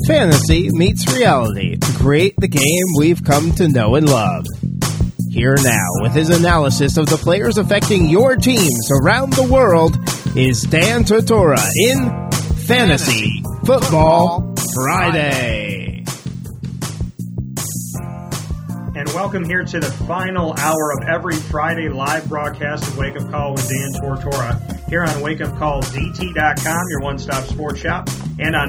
Fantasy meets reality to create the game we've come to know and love. Here now, with his analysis of the players affecting your teams around the world, is Dan Tortora in Fantasy Football Friday. And welcome here to the final hour of every Friday live broadcast of Wake Up Call with Dan Tortora here on wakeupcalldt.com, your one-stop sports shop, and on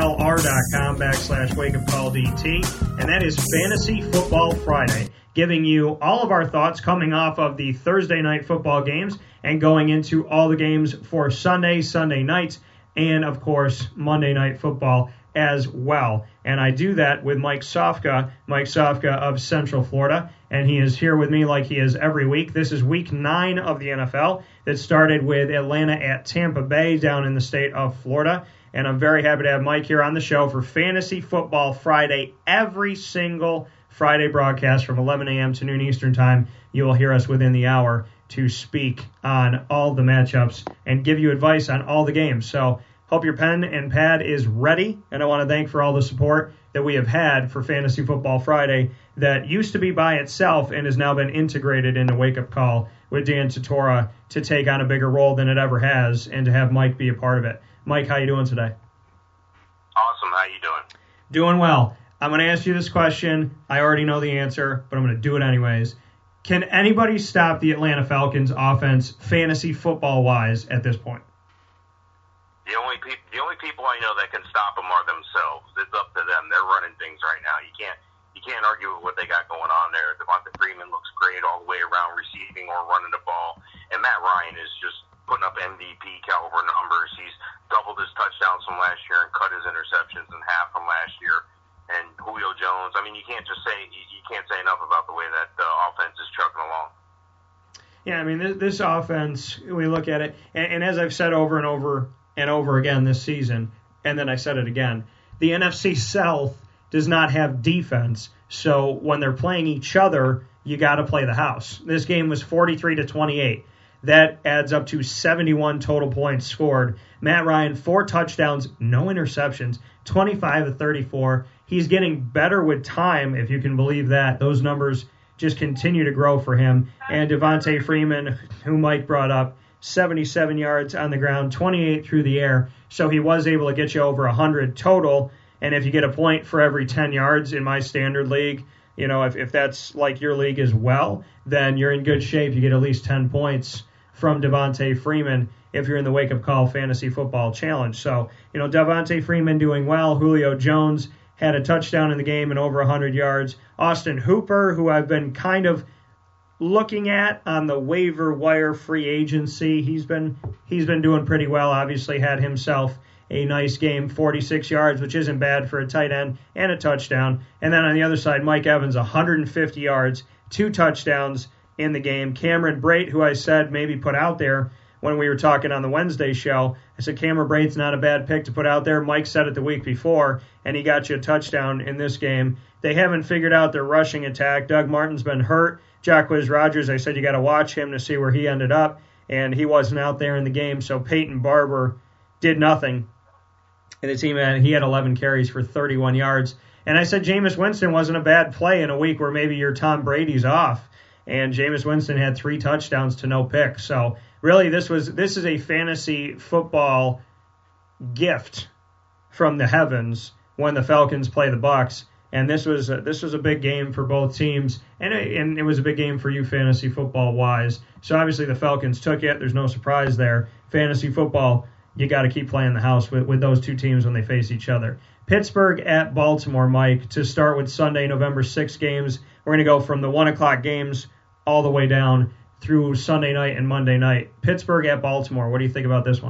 mixlr.com/wakeupcalldt. And that is Fantasy Football Friday, giving you all of our thoughts coming off of the Thursday night football games and going into all the games for Sunday nights, and, of course, Monday Night Football as well. And I do that with Mike Sofka of Central Florida, and he is here with me like he is every week. This is week 9 of the NFL that started with Atlanta at Tampa Bay down in the state of Florida. And I'm very happy to have Mike here on the show for Fantasy Football Friday. Every single Friday broadcast from 11 a.m. to noon Eastern Time, you will hear us within the hour to speak on all the matchups and give you advice on all the games. So hope your pen and pad is ready, and I want to thank for all the support that we have had for Fantasy Football Friday that used to be by itself and has now been integrated into Wake Up Call with Dan Tortora to take on a bigger role than it ever has and to have Mike be a part of it. Mike, how you doing today? Awesome. How you doing? Doing well. I'm going to ask you this question. I already know the answer, but I'm going to do it anyways. Can anybody stop the Atlanta Falcons offense fantasy football-wise at this point? The only people I know that can stop them are themselves. It's up to them. They're running things right now. You can't argue with what they got going on there. Devonta Freeman looks great all the way around, receiving or running the ball, and Matt Ryan is just putting up MVP caliber numbers. He's doubled his touchdowns from last year and cut his interceptions in half from last year. And Julio Jones, I mean, you can't say enough about the way that the offense is chugging along. Yeah, I mean, this offense, we look at it, and as I've said over and over again this season, and then I said it again, the NFC South does not have defense, so when they're playing each other, you got to play the house. This game was 43-28. That adds up to 71 total points scored. Matt Ryan, 4 touchdowns, no interceptions, 25-34. He's getting better with time, if you can believe that. Those numbers just continue to grow for him. And Devonta Freeman, who Mike brought up, 77 yards on the ground, 28 through the air. So he was able to get you over 100 total. And if you get a point for every 10 yards in my standard league, you know, if that's like your league as well, then you're in good shape. You get at least 10 points from Devonta Freeman if you're in the Wake Up Call Fantasy Football Challenge. So, you know, Devonta Freeman doing well. Julio Jones had a touchdown in the game and over 100 yards. Austin Hooper, who I've been kind of looking at on the waiver wire free agency, he's been doing pretty well. Obviously had himself a nice game, 46 yards, which isn't bad for a tight end, and a touchdown. And then on the other side, Mike Evans, 150 yards, 2 touchdowns in the game. Cameron Brate, who I said maybe put out there when we were talking on the Wednesday show, I said Cameron Brate's not a bad pick to put out there. Mike said it the week before, and he got you a touchdown in this game. They haven't figured out their rushing attack. Doug Martin's been hurt. Jacquizz Rodgers, I said you got to watch him to see where he ended up, and he wasn't out there in the game, so Peyton Barber did nothing. And the team he had 11 carries for 31 yards. And I said Jameis Winston wasn't a bad play in a week where maybe your Tom Brady's off. And Jameis Winston had 3 touchdowns to no picks. So really, this is a fantasy football gift from the heavens when the Falcons play the Bucs. And this was a big game for both teams, and it was a big game for you fantasy football wise. So obviously the Falcons took it. There's no surprise there. Fantasy football, you got to keep playing the house with those two teams when they face each other. Pittsburgh at Baltimore, Mike, to start with Sunday, November 6 games. We're going to go from the 1 o'clock games all the way down through Sunday night and Monday night. Pittsburgh at Baltimore. What do you think about this one?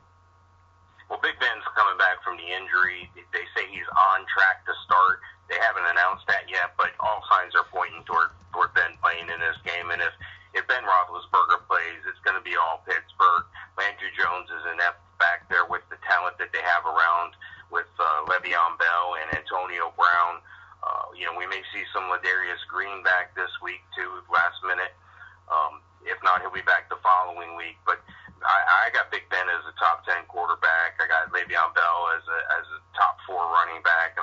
Well, Big Ben's coming back from the injury. They say he's on track to start. They haven't announced that yet, but all signs are pointing toward Ben playing in this game. And if Ben Roethlisberger plays, it's going to be all Pittsburgh. Landry Jones is inept back there with the talent that they have around with Le'Veon Bell and Antonio Brown. We may see some Ladarius Green back this week, too, last minute. If not, he'll be back the following week. But I got Big Ben as a top 10 quarterback. I got Le'Veon Bell as a top 4 running back.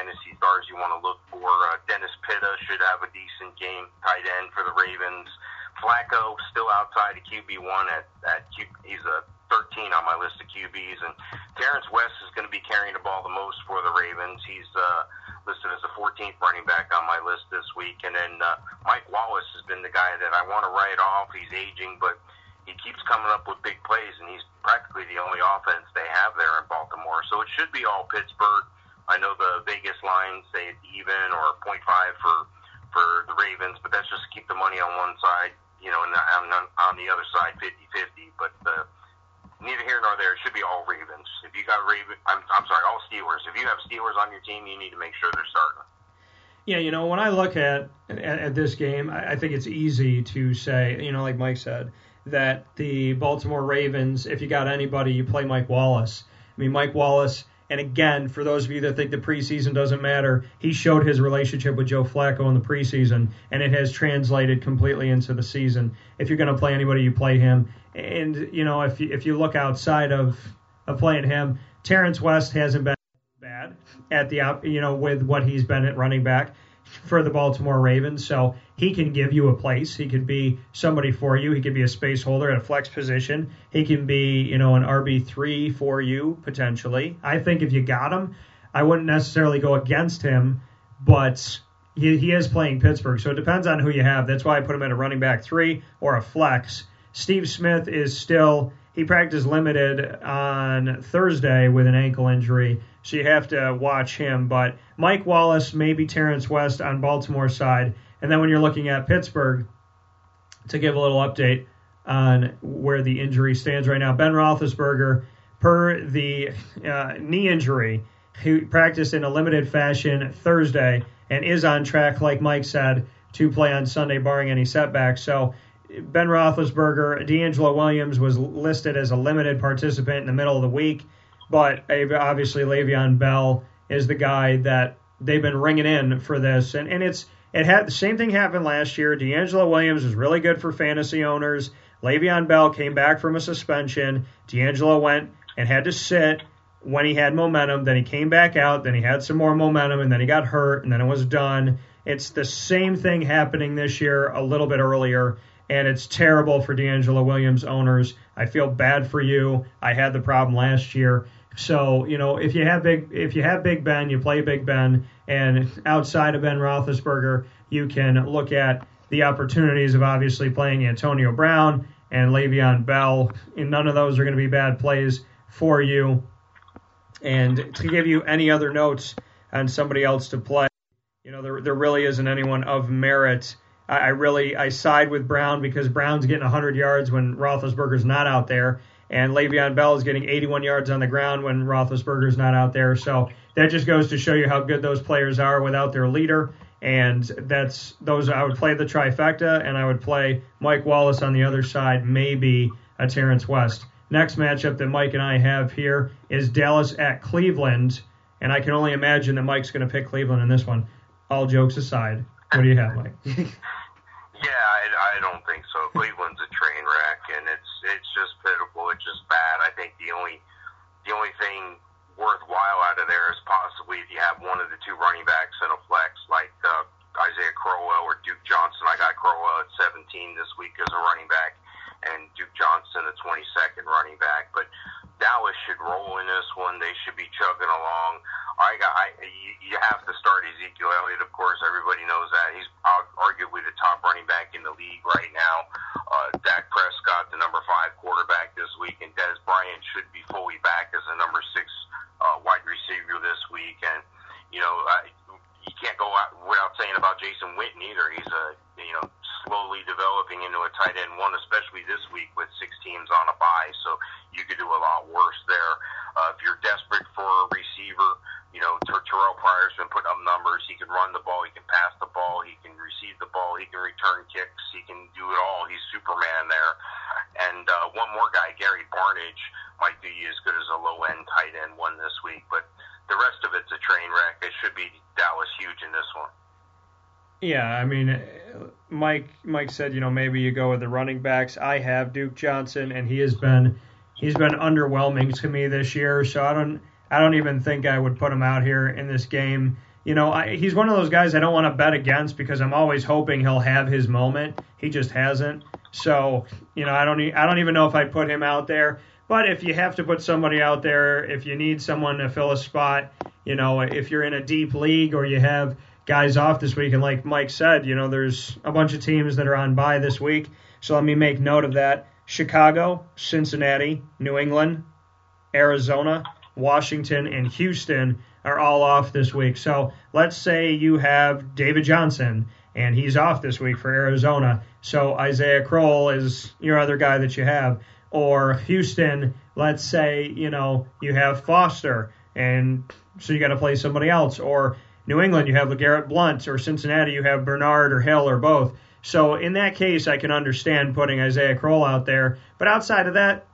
fantasy stars you want to look for. Dennis Pitta should have a decent game, tight end for the Ravens. Flacco still outside of QB1 he's a 13 on my list of QBs, and Terrence West is going to be carrying the ball the most for the Ravens. He's listed as the 14th running back on my list this week, and then Mike Wallace has been the guy that I want to write off. He's aging, but he keeps coming up with big plays, and he's practically the only offense they have there in Baltimore. So it should be all Pittsburgh. I know the Vegas lines say it's even or 0.5 for the Ravens, but that's just to keep the money on one side, and on the other side 50-50. But neither here nor there. It should be all Ravens. If you got all Steelers. If you have Steelers on your team, you need to make sure they're starting. Yeah, when I look at this game, I think it's easy to say, like Mike said, that the Baltimore Ravens, if you got anybody, you play Mike Wallace. I mean, Mike Wallace, and again, for those of you that think the preseason doesn't matter, he showed his relationship with Joe Flacco in the preseason, and it has translated completely into the season. If you're going to play anybody, you play him. And, if you look outside of playing him, Terrence West hasn't been bad at with what he's been at running back for the Baltimore Ravens, so he can give you a place. He could be somebody for you. He could be a space holder at a flex position. He can be, an RB3 for you, potentially. I think if you got him, I wouldn't necessarily go against him, but he is playing Pittsburgh, so it depends on who you have. That's why I put him at a running back 3 or a flex. Steve Smith is still, he practiced limited on Thursday with an ankle injury, so you have to watch him. But Mike Wallace, maybe Terrence West on Baltimore's side. And then when you're looking at Pittsburgh, to give a little update on where the injury stands right now, Ben Roethlisberger, per the knee injury, he practiced in a limited fashion Thursday and is on track, like Mike said, to play on Sunday, barring any setbacks. So Ben Roethlisberger, D'Angelo Williams was listed as a limited participant in the middle of the week, but obviously Le'Veon Bell is the guy that they've been ringing in for this. And the same thing happened last year. D'Angelo Williams was really good for fantasy owners. Le'Veon Bell came back from a suspension. D'Angelo went and had to sit when he had momentum. Then he came back out. Then he had some more momentum, and then he got hurt, and then it was done. It's the same thing happening this year a little bit earlier, and it's terrible for D'Angelo Williams owners. I feel bad for you. I had the problem last year. So, if you have Big Ben, you play Big Ben, and outside of Ben Roethlisberger, you can look at the opportunities of obviously playing Antonio Brown and Le'Veon Bell, and none of those are going to be bad plays for you. And to give you any other notes on somebody else to play, there really isn't anyone of merit. I side with Brown because Brown's getting 100 yards when Roethlisberger's not out there, and Le'Veon Bell is getting 81 yards on the ground when Roethlisberger's not out there. So that just goes to show you how good those players are without their leader. And I would play the trifecta, and I would play Mike Wallace on the other side, maybe a Terrence West. Next matchup that Mike and I have here is Dallas at Cleveland, and I can only imagine that Mike's going to pick Cleveland in this one. All jokes aside, what do you have, Mike? Yeah, I don't think so. Cleveland's a train wreck, and it's just pitiful. It's just bad. I think the only thing worthwhile out of there is possibly if you have one of the two running backs in a flex, like Isaiah Crowell or Duke Johnson. I got Crowell at 17 this week as a running back, and Duke Johnson at 22nd running back. But Dallas should roll in this one. They should be chugging along. You have to start Ezekiel Elliott, of course. Everybody knows that. He's arguably the top running back in the league right now. Dak Prescott, the number 5 quarterback this week, and Dez Bryant should be fully back as the number 6 wide receiver this week. And, you can't go out without saying about Jason Witten either. He's slowly developing into a tight end one, especially this week with 6 teams on a bye. So you could do a lot worse there. If you're desperate for a receiver, Terrell Pryor's been putting up numbers. He can run the ball. He can pass the ball. He can receive the ball. He can return kicks. He can do it all. He's Superman there. And one more guy, Gary Barnidge, might be as good as a low-end tight end one this week. But the rest of it's a train wreck. It should be Dallas huge in this one. Yeah, I mean, Mike said, maybe you go with the running backs. I have Duke Johnson, and he's been underwhelming to me this year. So I don't even think I would put him out here in this game. he's one of those guys I don't want to bet against because I'm always hoping he'll have his moment. He just hasn't. So, I don't even know if I'd put him out there. But if you have to put somebody out there, if you need someone to fill a spot, if you're in a deep league or you have guys off this week, and like Mike said, there's a bunch of teams that are on bye this week. So let me make note of that. Chicago, Cincinnati, New England, Arizona, Washington, and Houston are all off this week. So let's say you have David Johnson, and he's off this week for Arizona. So Isaiah Crowell is your other guy that you have. Or Houston, let's say, you have Foster, and so you got to play somebody else. Or New England, you have LeGarrette Blount. Or Cincinnati, you have Bernard or Hill or both. So in that case, I can understand putting Isaiah Crowell out there. But outside of that,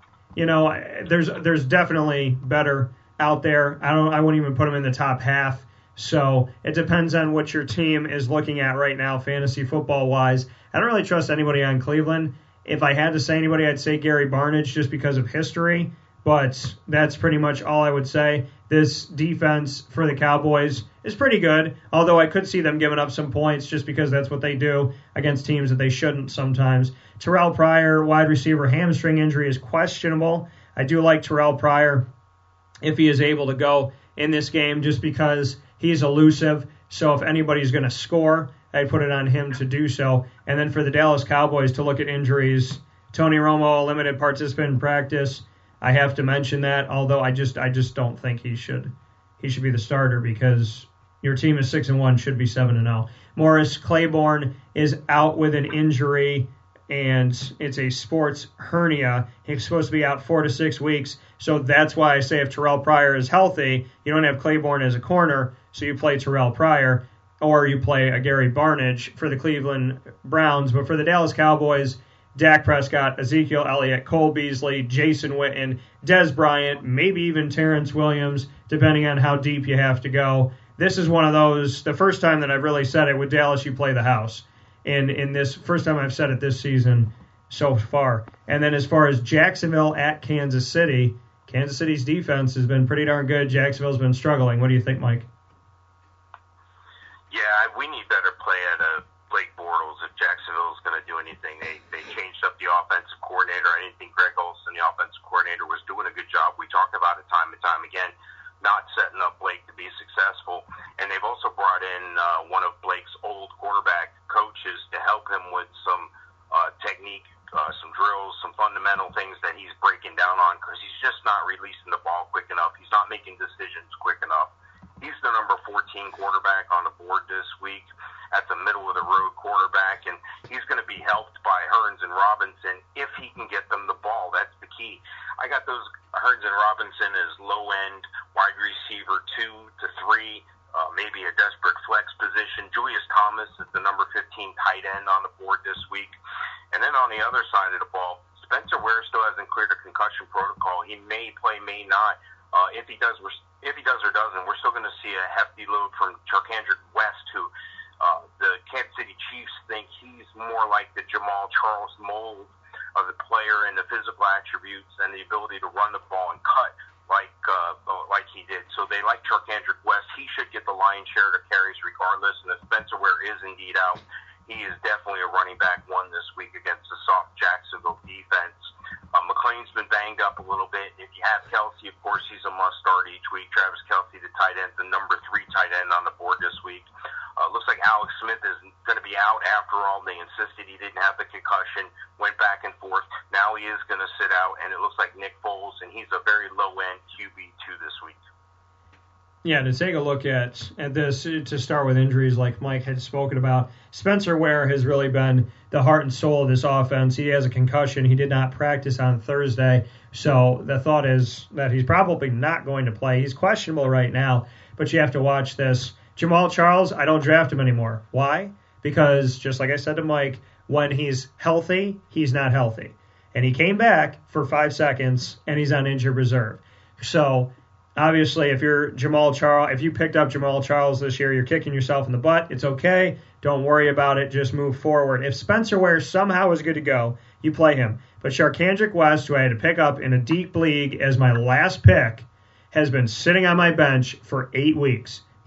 there's definitely better out there. I wouldn't even put him in the top half. So it depends on what your team is looking at right now, fantasy football wise. I don't really trust anybody on Cleveland. If I had to say anybody, I'd say Gary Barnidge just because of history. But that's pretty much all I would say. This defense for the Cowboys is pretty good, although I could see them giving up some points just because that's what they do against teams that they shouldn't sometimes. Terrell Pryor, wide receiver, hamstring injury is questionable. I do like Terrell Pryor if he is able to go in this game just because he's elusive. So if anybody's going to score, I'd put it on him to do so. And then for the Dallas Cowboys to look at injuries, Tony Romo, a limited participant in practice. I have to mention that, although I just don't think he should be the starter because your team is 6-1, should be 7-0. Morris Claiborne is out with an injury, and it's a sports hernia. He's supposed to be out 4 to 6 weeks, so that's why I say if Terrell Pryor is healthy, you don't have Claiborne as a corner, so you play Terrell Pryor, or you play a Gary Barnidge for the Cleveland Browns. But for the Dallas Cowboys, Dak Prescott, Ezekiel Elliott, Cole Beasley, Jason Witten, Dez Bryant, maybe even Terrence Williams, depending on how deep you have to go. This is one of those, the first time that I've really said it, with Dallas, you play the house. In this, first time I've said it this season so far. And then as far as Jacksonville at Kansas City, Kansas City's defense has been pretty darn good. Jacksonville's been struggling. What do you think, Mike? Yeah, we need better play out of Blake Bortles if Jacksonville's going to do anything. They changed up the offensive coordinator. I didn't think Greg Olson, the offensive coordinator, was doing a good job. We talked about it time and time again, not setting up Blake to be successful. And they've also brought in one of Blake's old quarterback coaches to help him with some technique, some drills, some fundamental things that he's breaking down on because he's just not releasing the ball quick enough. He's not making decisions quick enough. He's the number 14 quarterback on the board this week at the middle-of-the-road quarterback, and he's going to be helped by Hearns and Robinson if he can get them the ball. That's the key. I got those Hearns and Robinson as low-end wide receiver 2 to 3, maybe a desperate flex position. Julius Thomas is the number 15 tight end on the board this week. And then on the other side of the ball, Spencer Ware still hasn't cleared a concussion protocol. He may play, may not. If he does or doesn't, we're still going to see a hefty load from Charcandrick West, who the Kansas City Chiefs think he's more like the Jamal Charles mold of the player in the physical attributes and the ability to run the ball and cut like he did. So they like Charcandrick West. He should get the lion's share of the carries regardless. And if Spencer Ware is indeed out, he is definitely a running back one this week against the soft Jacksonville defense. McLean's been banged up a little bit. If you have Kelsey, of course, he's a must-start each week. Travis Kelsey, the tight end, the number 3 tight end on the board this week. Looks like Alex Smith is going to be out after all. They insisted he didn't have the concussion, went back and forth. Now he is going to sit out, and it looks like Nick Foles, and he's a very low-end QB2 this week. Yeah, to take a look at this, to start with injuries like Mike had spoken about, Spencer Ware has really been the heart and soul of this offense. He has a concussion. He did not practice on Thursday, so the thought is that he's probably not going to play. He's questionable right now, but you have to watch this. Jamal Charles, I don't draft him anymore. Why? Because, just like I said to Mike, when he's healthy, he's not healthy. And he came back for 5 seconds, and he's on injured reserve. So, obviously, if you picked up Jamal Charles this year, you're kicking yourself in the butt. It's okay. Don't worry about it. Just move forward. If Spencer Ware somehow is good to go, you play him. But Charcandrick West, who I had to pick up in a deep league as my last pick, has been sitting on my bench for 8 weeks.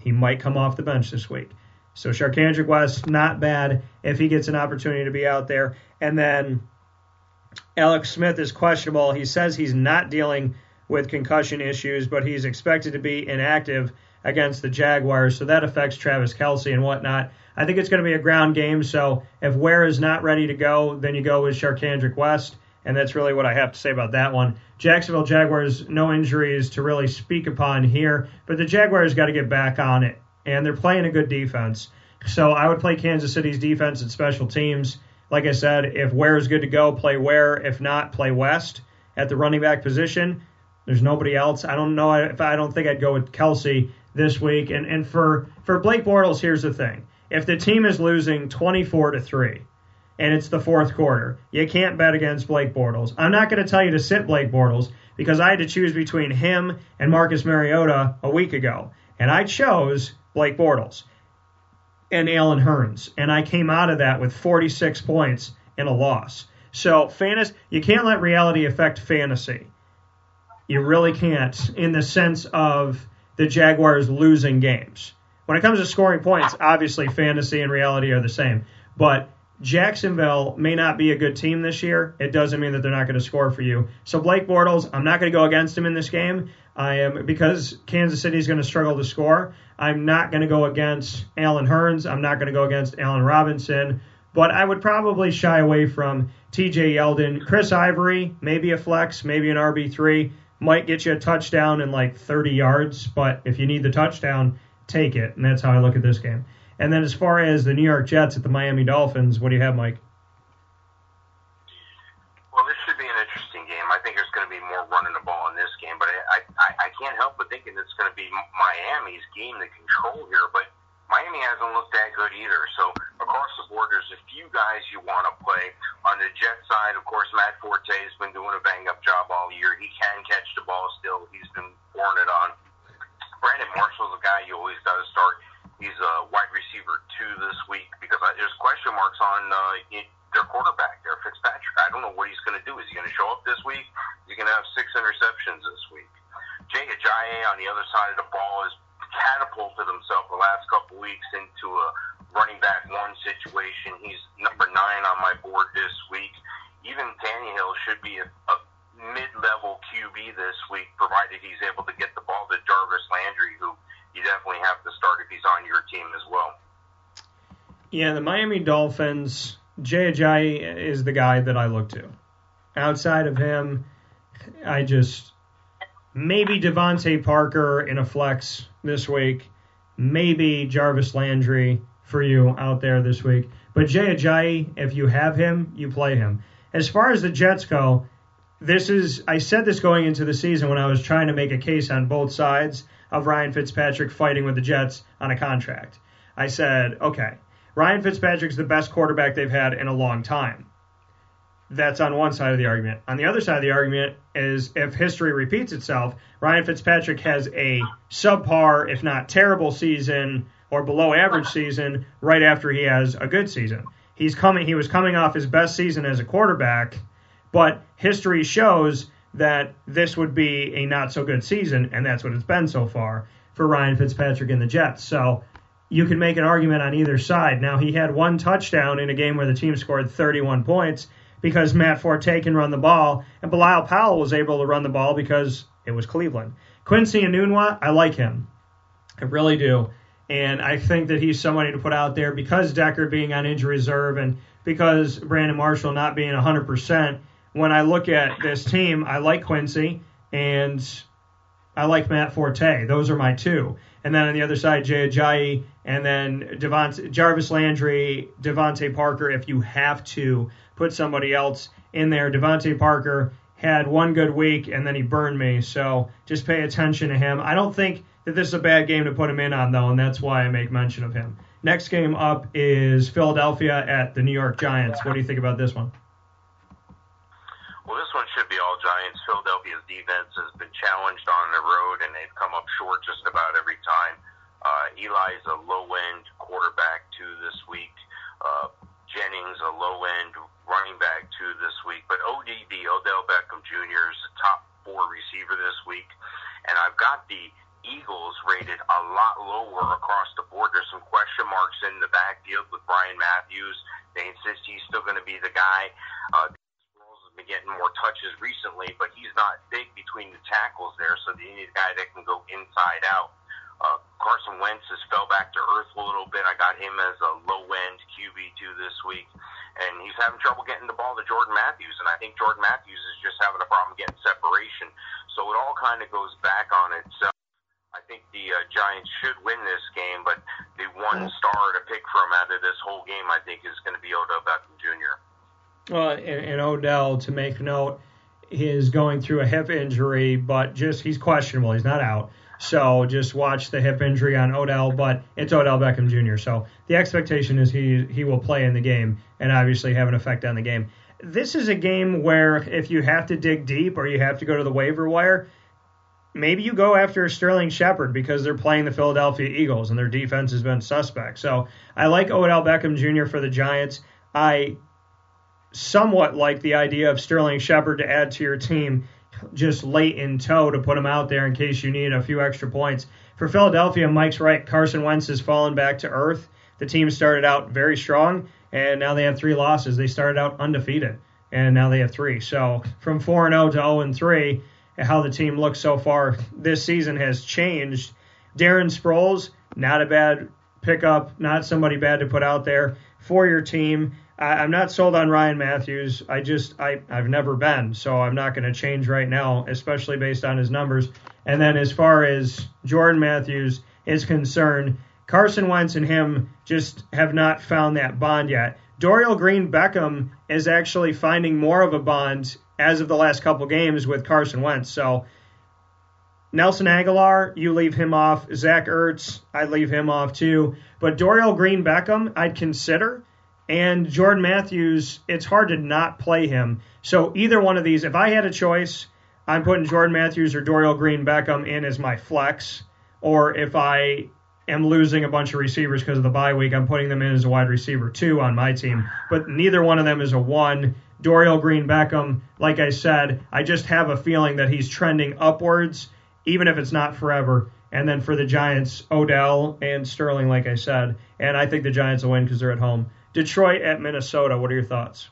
He might come off the bench this week. So Charcandrick West, not bad if he gets an opportunity to be out there. And then Alex Smith is questionable. He says he's not dealing with concussion issues, but he's expected to be inactive against the Jaguars, so that affects Travis Kelce and whatnot. I think it's going to be a ground game, so if Ware is not ready to go, then you go with Charcandrick West, and that's really what I have to say about that one. Jacksonville Jaguars, no injuries to really speak upon here, but the Jaguars got to get back on it, and they're playing a good defense. So I would play Kansas City's defense and special teams. Like I said, if Ware is good to go, play Ware. If not, play West at the running back position. There's nobody else. I don't think I'd go with Kelce this week. And for Blake Bortles, here's the thing. If the team is losing 24-3 and it's the fourth quarter, you can't bet against Blake Bortles. I'm not going to tell you to sit Blake Bortles because I had to choose between him and Marcus Mariota a week ago. And I chose Blake Bortles and Allen Hurns. And I came out of that with 46 points and a loss. So you can't let reality affect fantasy. You really can't, in the sense of the Jaguars losing games. When it comes to scoring points, obviously fantasy and reality are the same. But Jacksonville may not be a good team this year. It doesn't mean that they're not going to score for you. So Blake Bortles, I'm not going to go against him in this game. Because Kansas City is going to struggle to score. I'm not going to go against Allen Hurns. I'm not going to go against Allen Robinson. But I would probably shy away from T.J. Yeldon. Chris Ivory, maybe a flex, maybe an RB3. Might get you a touchdown in like 30 yards, but if you need the touchdown, take it. And that's how I look at this game. And then as far as the New York Jets at the Miami Dolphins, what do you have, Mike? Well, this should be an interesting game. I think there's going to be more running the ball in this game, but I can't help but thinking it's going to be Miami's game to control here, but Miami hasn't looked that good either. So across the board, there's a few guys you want to play. On the Jet side, of course, Matt Forte has been doing a bang-up job all year. He can catch the ball still. He's been pouring it on. Brandon Marshall's a guy you always got to start. He's a wide receiver 2 this week because there's question marks on their quarterback there, Fitzpatrick. I don't know what he's going to do. Is he going to show up this week? Is he going to have 6 interceptions this week? Jay Ajayi on the other side of the ball has catapulted himself the last couple weeks into a running back 1 situation. He's number 9 on my board this week. Even Tannehill should be a mid-level QB this week, provided he's able to get the ball to Jarvis Landry, who you definitely have to start if he's on your team as well. Yeah, the Miami Dolphins, Jay Ajayi is the guy that I look to. Outside of him, maybe Devontae Parker in a flex this week, maybe Jarvis Landry for you out there this week. But Jay Ajayi, if you have him, you play him. As far as the Jets go, I said this going into the season when I was trying to make a case on both sides of Ryan Fitzpatrick fighting with the Jets on a contract. I said, okay, Ryan Fitzpatrick's the best quarterback they've had in a long time. That's on one side of the argument. On the other side of the argument is if history repeats itself, Ryan Fitzpatrick has a subpar, if not terrible season or below average season right after he has a good season. He was coming off his best season as a quarterback, but history shows that this would be a not so good season, and that's what it's been so far for Ryan Fitzpatrick and the Jets. So you can make an argument on either side. Now, he had 1 touchdown in a game where the team scored 31 points because Matt Forte can run the ball, and Bilal Powell was able to run the ball because it was Cleveland. Quincy Enunwa, I like him. I really do. And I think that he's somebody to put out there because Deckard being on injury reserve and because Brandon Marshall not being 100%. When I look at this team, I like Quincy and I like Matt Forte. Those are my 2. And then on the other side, Jay Ajayi, and then Jarvis Landry, Devontae Parker, if you have to put somebody else in there. Devontae Parker had 1 good week, and then he burned me, so just pay attention to him. I don't think that this is a bad game to put him in on, though, and that's why I make mention of him. Next game up is Philadelphia at the New York Giants. What do you think about this one? Well, this one should be all Giants. Philadelphia's defense has been challenged on the road, and they've come up short just about every time. Eli's a low-end quarterback, 2 this week. Jennings, a low-end running back, 2 this week. But ODB, Odell Beckham Jr., is the top 4 receiver this week. And I've got the Eagles rated a lot lower in the backfield with Brian Matthews. They insist he's still going to be the guy. Sproles has been getting more touches recently, but he's not big between the tackles there, so they need a guy that can go inside out. Carson Wentz has fell back to earth a little bit. I got him as a low-end QB2 this week, and he's having trouble getting the ball to Jordan Matthews, and I think Jordan Matthews is just having a problem getting separation. So it all kind of goes back on itself. I think the Giants should win this game, but the one star to pick from out of this whole game, I think, is going to be Odell Beckham Jr. Well, and Odell, to make note, is going through a hip injury, but he's questionable. He's not out. So just watch the hip injury on Odell, but it's Odell Beckham Jr. So the expectation is he will play in the game and obviously have an effect on the game. This is a game where if you have to dig deep or you have to go to the waiver wire, maybe you go after Sterling Shepard because they're playing the Philadelphia Eagles and their defense has been suspect. So I like Odell Beckham Jr. for the Giants. I somewhat like the idea of Sterling Shepard to add to your team just late in tow to put him out there in case you need a few extra points. For Philadelphia, Mike's right. Carson Wentz has fallen back to earth. The team started out very strong, and now they have 3 losses. They started out undefeated, and now they have 3. So from 4-0 to 0-3, how the team looks so far this season has changed. Darren Sproles, not a bad pickup, not somebody bad to put out there for your team. I'm not sold on Ryan Matthews. I've never been, so I'm not going to change right now, especially based on his numbers. And then as far as Jordan Matthews is concerned, Carson Wentz and him just have not found that bond yet. Dorial Green-Beckham is actually finding more of a bond as of the last couple games with Carson Wentz. So Nelson Aguilar, you leave him off. Zach Ertz, I'd leave him off too. But Dorial Green-Beckham, I'd consider. And Jordan Matthews, it's hard to not play him. So either one of these, if I had a choice, I'm putting Jordan Matthews or Dorial Green-Beckham in as my flex. Or if I am losing a bunch of receivers because of the bye week, I'm putting them in as a wide receiver 2 on my team. But neither one of them is a 1. Dorial Green-Beckham, like I said, I just have a feeling that he's trending upwards, even if it's not forever. And then for the Giants, Odell and Sterling, like I said. And I think the Giants will win because they're at home. Detroit at Minnesota, what are your thoughts?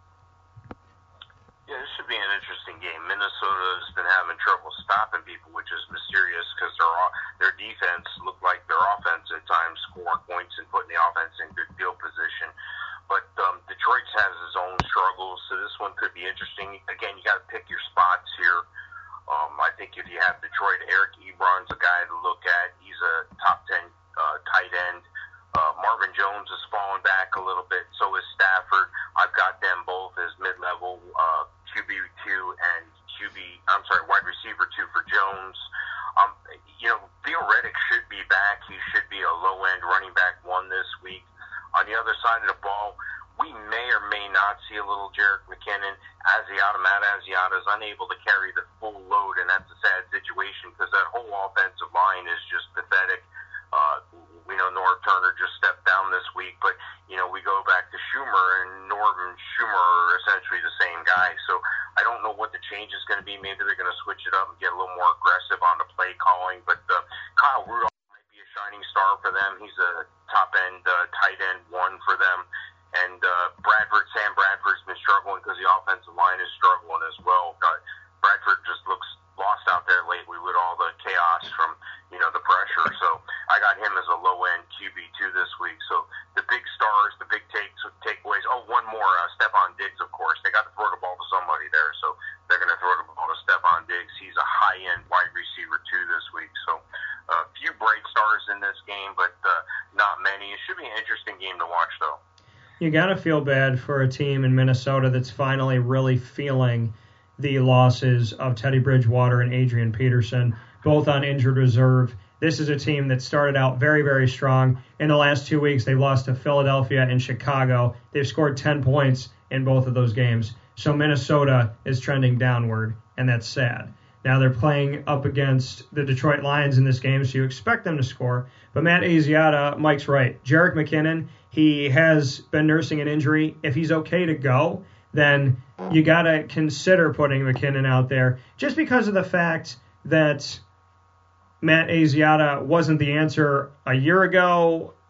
Yeah, this should be an interesting game. Minnesota has been having trouble stopping people, which is mysterious because their defense looked like their offense at times scoring points and putting the offense in good field position. But Detroit has its own struggles, so this one could be interesting. Again, you got to pick your spots here. I think if you have Detroit, Eric Ebron's a guy to look at. He's a top 10 tight end. Marvin Jones has fallen back a little bit. So is Stafford. I've got them both as mid-level QB2 and wide receiver 2 for Jones. Theo Riddick should be back. He should be a low-end running back 1 this week. On the other side of the ball, we may or may not see a little Jerick McKinnon. Matt Asiata is unable to carry the full load, and that's a sad situation because that whole offensive line is just pathetic. We know Norv Turner just stepped down this week, but, we go back to Schumer, and Norv and Schumer are essentially the same guy. So I don't know what the change is going to be. Maybe they're going to switch it up and get a little more aggressive on the play calling. But Kyle Rudolph might be a shining star for them. He's a top-end tight end 1 for them. And Sam Bradford's been struggling because the offensive line is struggling as well. Bradford just looks lost out there lately with all the chaos from, the pressure. So I got him as a low-end QB2 this week. So the big stars, the big takeaways. Oh, one more, Stephon Diggs, of course. They got to throw the ball to somebody there, so they're going to throw the ball to Stephon Diggs. He's a high-end wide receiver 2 this week. So a few bright stars in this game, but not many. It should be an interesting game to watch, though. You got to feel bad for a team in Minnesota that's finally really feeling the losses of Teddy Bridgewater and Adrian Peterson, both on injured reserve. This is a team that started out very, very strong. In the last 2 weeks, they've lost to Philadelphia and Chicago. They've scored 10 points in both of those games. So Minnesota is trending downward, and that's sad. Now they're playing up against the Detroit Lions in this game, so you expect them to score. But Matt Asiata, Mike's right. Jerick McKinnon, he has been nursing an injury. If he's okay to go, then you got to consider putting McKinnon out there just because of the fact that Matt Asiata wasn't the answer a year ago.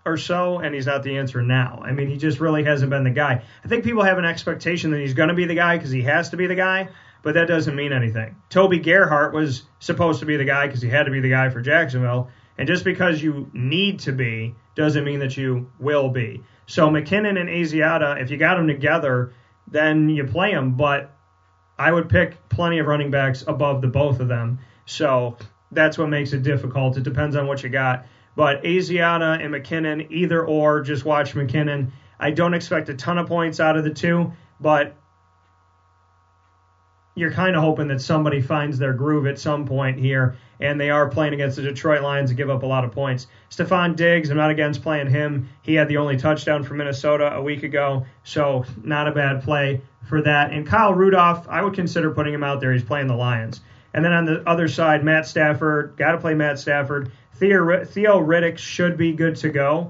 or so, and he's not the answer now. I mean, he just really hasn't been the guy. I think people have an expectation that he's going to be the guy because he has to be the guy, but that doesn't mean anything. Toby Gerhart was supposed to be the guy because he had to be the guy for Jacksonville, and just because you need to be doesn't mean that you will be. So McKinnon and Asiata, if you got them together, then you play them, but I would pick plenty of running backs above the both of them. So that's what makes it difficult. It depends on what you got. But Asiata and McKinnon, either or, just watch McKinnon. I don't expect a ton of points out of the two, but you're kind of hoping that somebody finds their groove at some point here, and they are playing against the Detroit Lions to give up a lot of points. Stephon Diggs, I'm not against playing him. He had the only touchdown for Minnesota a week ago, so not a bad play for that. And Kyle Rudolph, I would consider putting him out there. He's playing the Lions. And then on the other side, Matt Stafford, got to play Matt Stafford. Theo Riddick should be good to go.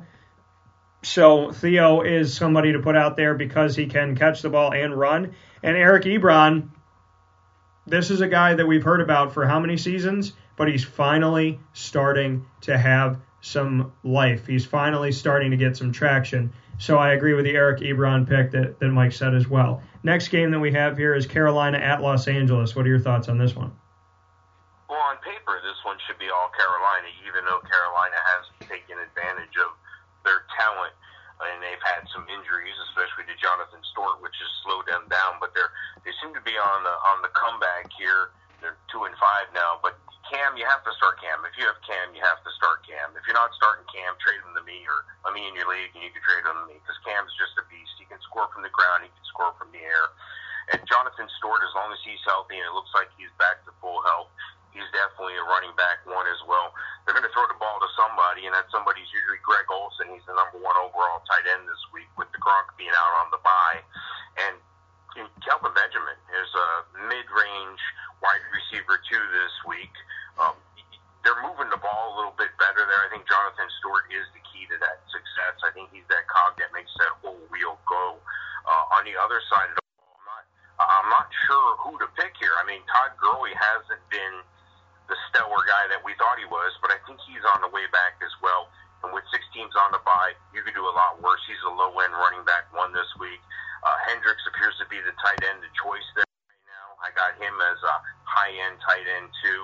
So Theo is somebody to put out there because he can catch the ball and run. And Eric Ebron, this is a guy that we've heard about for how many seasons, but he's finally starting to have some life. He's finally starting to get some traction. So I agree with the Eric Ebron pick that Mike said as well. Next game that we have here is Carolina at Los Angeles. What are your thoughts on this one? Well, on paper, this one should be all Carolina, even though Carolina has taken advantage of their talent, and they've had some injuries, especially to Jonathan Stewart, which has slowed them down. But they seem to be on the comeback here. They're 2-5 now. But Cam, you have to start Cam. If you have Cam, you have to start Cam. If you're not starting Cam, trade him to me, or let me in your league, and you can trade him to me, because Cam's just a beast. He can score from the ground. He can score from the air. And Jonathan Stewart, as long as he's healthy, and it looks like he's back to full health, he's definitely a running back one as well. They're going to throw the ball to somebody, and that somebody's usually Greg Olsen. He's the number 1 overall tight end this week, with the Gronk being out on the bye. And Kelvin Benjamin is a mid-range wide receiver 2 this week. They're moving the ball a little bit better there. I think Jonathan Stewart is the key to that success. I think he's that cog that makes that whole wheel go. On the other side of the ball, I'm not sure who to pick here. I mean, Todd Gurley hasn't been the stellar guy that we thought he was, but I think he's on the way back as well. And with 6 teams on the bye, you could do a lot worse. He's a low-end running back 1 this week. Hendricks appears to be the tight end of choice there right now. I got him as a high-end tight end, too.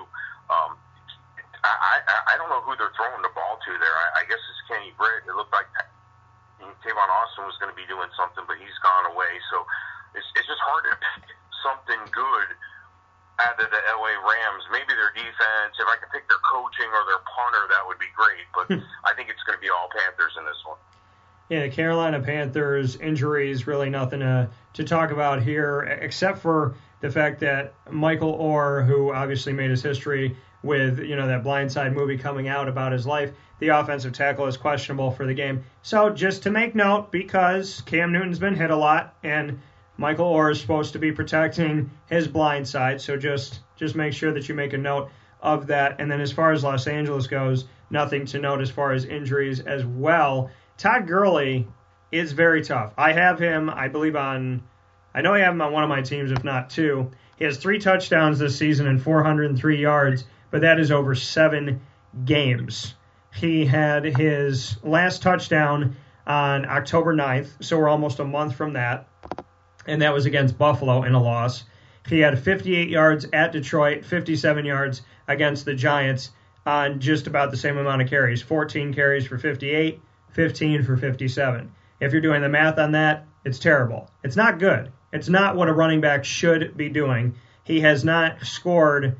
I don't know who they're throwing the ball to there. I guess it's Kenny Britt. It looked like Tavon Austin was going to be doing something, but he's gone away. So it's just hard to pick something good out of the LA Rams. Maybe their defense. If I could pick their coaching or their punter, that would be great. But I think it's going to be all Panthers in this one. Yeah, Carolina Panthers injuries, really nothing to talk about here, except for the fact that Michael Orr, who obviously made his history with, that Blindside movie coming out about his life, the offensive tackle is questionable for the game. So just to make note, because Cam Newton's been hit a lot, and Michael Orr is supposed to be protecting his blind side, so just make sure that you make a note of that. And then as far as Los Angeles goes, nothing to note as far as injuries as well. Todd Gurley is very tough. I have him, I believe I know I have him on one of my teams, if not 2. He has 3 touchdowns this season and 403 yards, but that is over 7 games. He had his last touchdown on October 9th, so we're almost a month from that, and that was against Buffalo in a loss. He had 58 yards at Detroit, 57 yards against the Giants on just about the same amount of carries, 14 carries for 58, 15 for 57. If you're doing the math on that, it's terrible. It's not good. It's not what a running back should be doing. He has not scored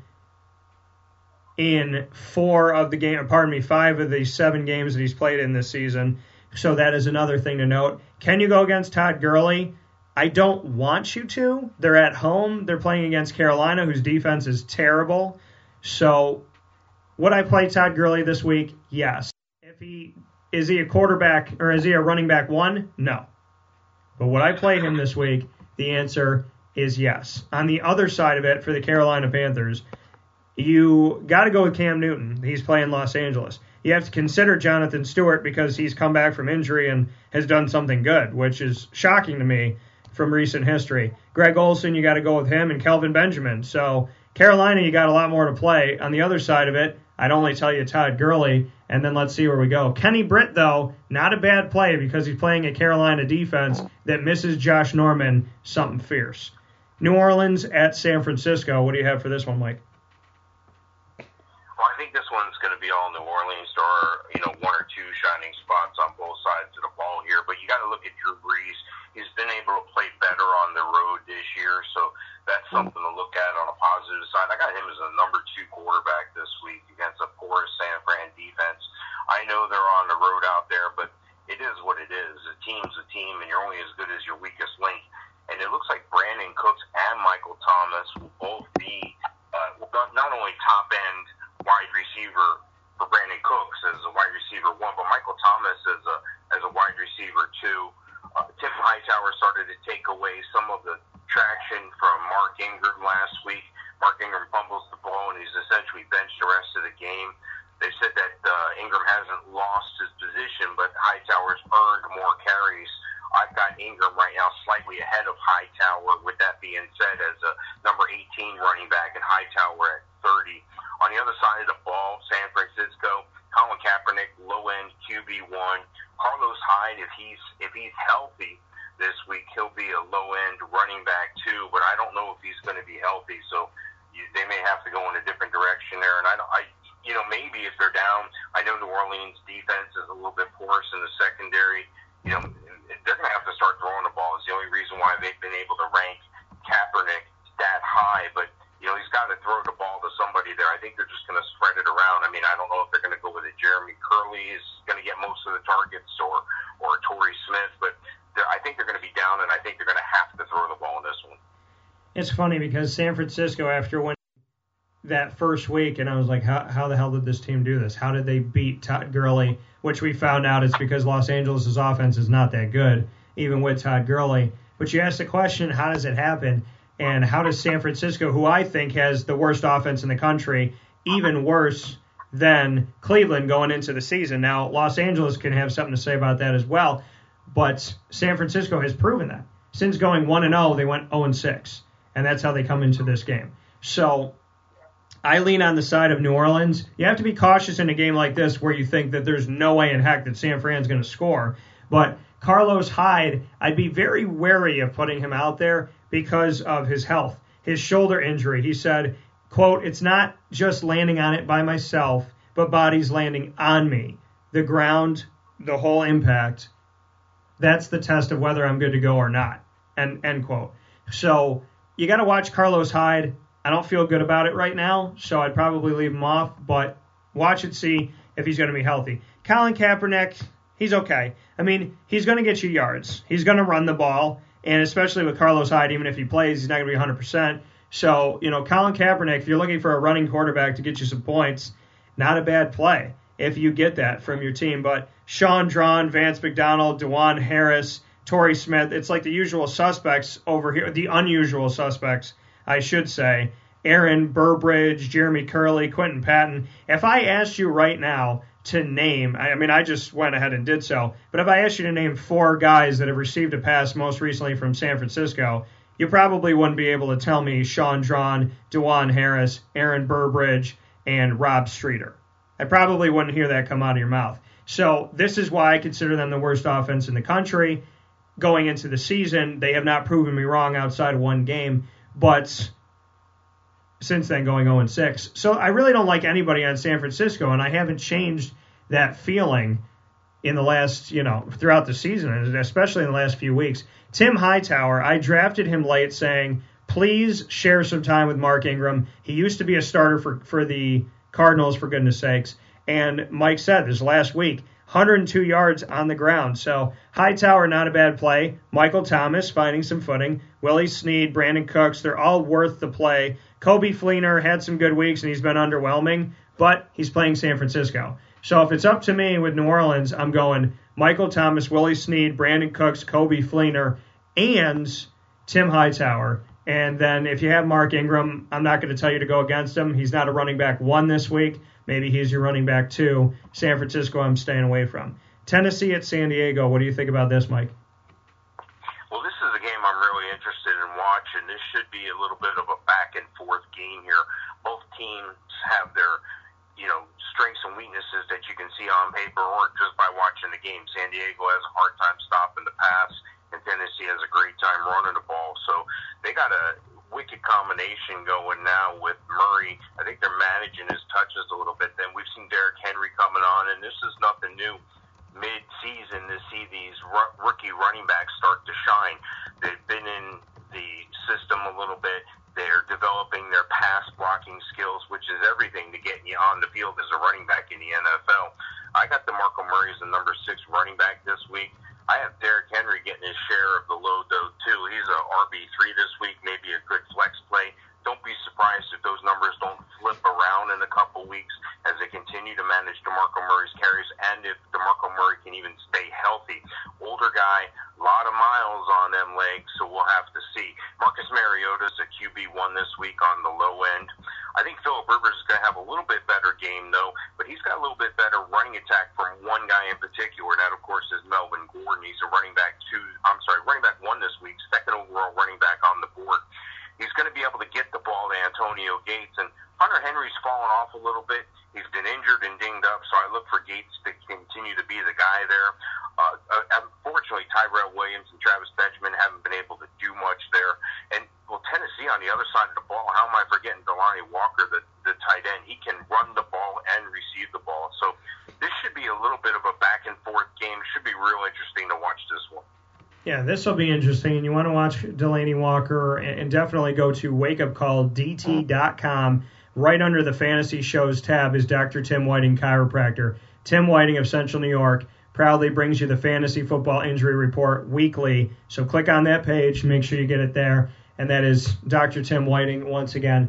in 5 of the 7 games that he's played in this season. So that is another thing to note. Can you go against Todd Gurley? I don't want you to. They're at home. They're playing against Carolina, whose defense is terrible. So would I play Todd Gurley this week? Yes. Is he a quarterback, or is he a running back 1? No. But would I play him this week? The answer is yes. On the other side of it, for the Carolina Panthers, you got to go with Cam Newton. He's playing Los Angeles. You have to consider Jonathan Stewart because he's come back from injury and has done something good, which is shocking to me from recent history. Greg Olsen, you got to go with him, and Kelvin Benjamin. So Carolina, you got a lot more to play. On the other side of it, I'd only tell you Todd Gurley, and then let's see where we go. Kenny Britt, though, not a bad play because he's playing a Carolina defense that misses Josh Norman something fierce. New Orleans at San Francisco. What do you have for this one, Mike? Well, I think this one's going to be all New Orleans. There are, one or two shining spots on both sides of the ball here, but you got to look at Drew Brees. He's been able to play better on the road this year, so that's something to look at on a positive side. I got him as a number 2 quarterback this week against a porous San Fran defense. I know they're on the road out there, but it is what it is. A team's a team, and you're only as good as your weakest link. And it looks like Brandon Cooks and Michael Thomas will both be not only top-end wide receiver for Brandon Cooks as a wide receiver 1, but Michael Thomas as a wide receiver 2. Tim Hightower started to take away some of the traction from Mark Ingram last week. Mark Ingram fumbles the ball, and he's essentially benched the rest of the game. They said that Ingram hasn't lost his position, but Hightower's earned more carries. I've got Ingram right now slightly ahead of Hightower, with that being said, as a number 18 running back, and Hightower at 30. On the other side of the ball, San Francisco, Colin Kaepernick, low-end QB1. Carlos Hyde, if he's healthy this week, he'll be a low-end running back too, but I don't know if he's going to be healthy, so they may have to go in a different direction there. And maybe if they're down, I know New Orleans defense is a little bit porous in the secondary. They're going to have to start throwing the ball. It's the only reason why they've been able to rank Kaepernick that high, but he's got to throw the ball to somebody there. I think they're just going to spread it around. I mean, I don't know if they're going to go with it. Jeremy Curley is going to get most of the targets, or Torrey Smith, but I think they're going to be down, and I think they're going to have to throw the ball in this one. It's funny because San Francisco, after winning that first week, and I was like, how the hell did this team do this? How did they beat Todd Gurley? Which we found out it's because Los Angeles' offense is not that good, even with Todd Gurley. But you asked the question, how does it happen? And how does San Francisco, who I think has the worst offense in the country, even worse than Cleveland going into the season? Now, Los Angeles can have something to say about that as well, but San Francisco has proven that. Since going 1-0, they went 0-6, and that's how they come into this game. So I lean on the side of New Orleans. You have to be cautious in a game like this where you think that there's no way in heck that San Fran's going to score. But Carlos Hyde, I'd be very wary of putting him out there because of his health, his shoulder injury. He said, quote, "It's not just landing on it by myself, but bodies landing on me. The ground, the whole impact, that's the test of whether I'm good to go or not," end quote. So you got to watch Carlos Hyde. I don't feel good about it right now, so I'd probably leave him off, but watch it, see if he's going to be healthy. Colin Kaepernick, he's okay. I mean, he's going to get you yards. He's going to run the ball, and especially with Carlos Hyde, even if he plays, he's not going to be 100%. So, Colin Kaepernick, if you're looking for a running quarterback to get you some points, not a bad play if you get that from your team. But Sean Drawn, Vance McDonald, DeJuan Harris, Torrey Smith, it's like the usual suspects over here, the unusual suspects, I should say. Aaron Burbridge, Jeremy Curley, Quentin Patton. If I asked you right now to name, I just went ahead and did so, but if I asked you to name 4 guys that have received a pass most recently from San Francisco, you probably wouldn't be able to tell me Sean Drawn, DeJuan Harris, Aaron Burbridge, and Rob Streeter. I probably wouldn't hear that come out of your mouth. So this is why I consider them the worst offense in the country. Going into the season, they have not proven me wrong outside of one game, but since then going 0-6. So I really don't like anybody on San Francisco, and I haven't changed that feeling in the last, throughout the season, especially in the last few weeks. Tim Hightower, I drafted him late saying, please share some time with Mark Ingram. He used to be a starter for the Cardinals, for goodness sakes. And Mike said this last week, 102 yards on the ground. So Hightower, not a bad play. Michael Thomas finding some footing. Willie Snead, Brandon Cooks, they're all worth the play. Kobe Fleener had some good weeks, and he's been underwhelming, but he's playing San Francisco. So if it's up to me with New Orleans, I'm going Michael Thomas, Willie Snead, Brandon Cooks, Kobe Fleener, and Tim Hightower. And then if you have Mark Ingram, I'm not going to tell you to go against him. He's not a running back 1 this week. Maybe he's your running back 2. San Francisco, I'm staying away from. Tennessee at San Diego. What do you think about this, Mike? Well, this is a game I'm really interested in watching. This should be a little bit of a back-and-forth game here. Both teams have their, strengths and weaknesses that you can see on paper or just by watching the game. San Diego has a hard time stopping the pass, and Tennessee has a great time running the ball. So they got a wicked combination going now with Murray. I think they're managing his touches a little bit. Then we've seen Derrick Henry coming on, and this is nothing new. Mid-season to see these rookie running backs start to shine. They've been in the system a little bit. They're developing their pass blocking skills, which is everything to get you on the field as a running back in the NFL. I got DeMarco Murray as the number 6 running back this week. I have Derrick Henry getting his share of the load, though, too. He's a RB3 this week, maybe a good flex play. Don't be surprised if those numbers don't flip around in a couple weeks as they continue to manage DeMarco Murray's carries, and if DeMarco Murray can even stay healthy. Older guy, a lot of miles on them legs, so we'll have to see. Marcus Mariota's a QB1 this week on the low end. I think Phillip Rivers is going to have a little bit better game, though, but he's got a little bit better running attack from one guy in particular, and that, of course, is Melvin Gordon. He's a running back 1 this week, 2nd overall running back on the board. He's going to be able to get the ball to Antonio Gates, and Hunter Henry's fallen off a little bit. He's been injured and dinged up, so I look for Gates to continue to be the guy there. Unfortunately, Tyrell Williams and Travis Benjamin haven't been able to do much there. And, well, Tennessee on the other side of the ball, how am I forgetting Delanie Walker, the tight end? He can run the ball and receive the ball. So this should be a little bit of a back-and-forth game. Should be real interesting to watch this one. Yeah, this will be interesting. You want to watch Delanie Walker, and definitely go to wakeupcalldt.com. Right under the Fantasy Shows tab is Dr. Tim Whiting, chiropractor. Tim Whiting of Central New York proudly brings you the Fantasy Football Injury Report weekly. So click on that page, make sure you get it there. And that is Dr. Tim Whiting, once again,